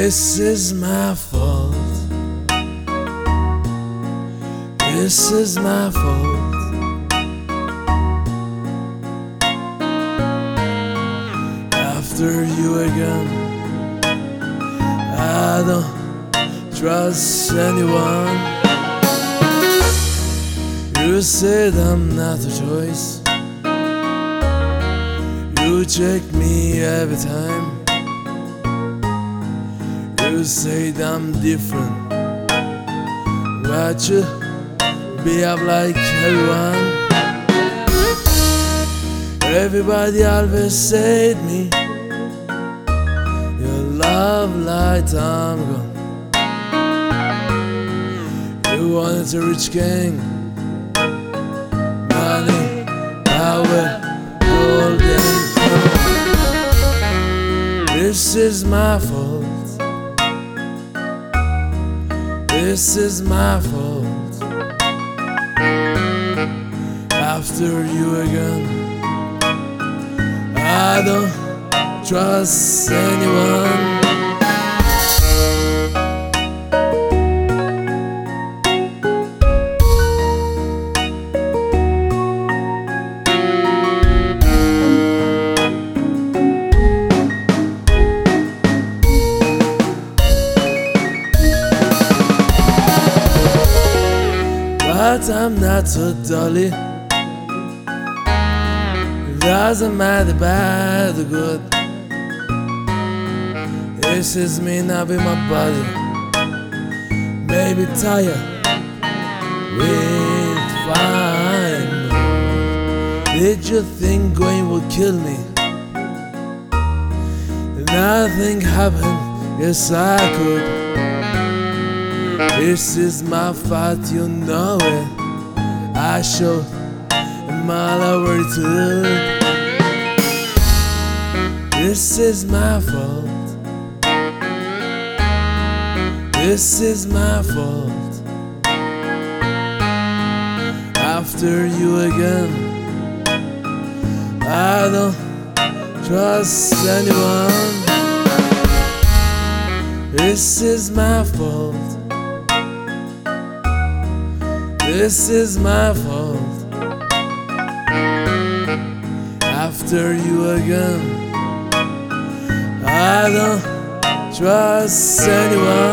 This is my fault. This is my fault. After you again, I don't trust anyone. You said I'm not a choice. You check me every time. You said I'm different, but you behave like everyone. Everybody always said me, your love light I'm gone. You wanted a rich king, money, power, golden crown. This is my fault. This is my fault. After you again, I don't trust anyone. But I'm not so dolly. Doesn't matter bad or good. This is me, not be my body. Maybe tired with fine mood. Did you think going would kill me? Nothing happened, yes I could. This is my fault, you know it. I showed my loyalty. This is my fault. This is my fault. After you again, I don't trust anyone. This is my fault. This is my fault. After you again, I don't trust anyone.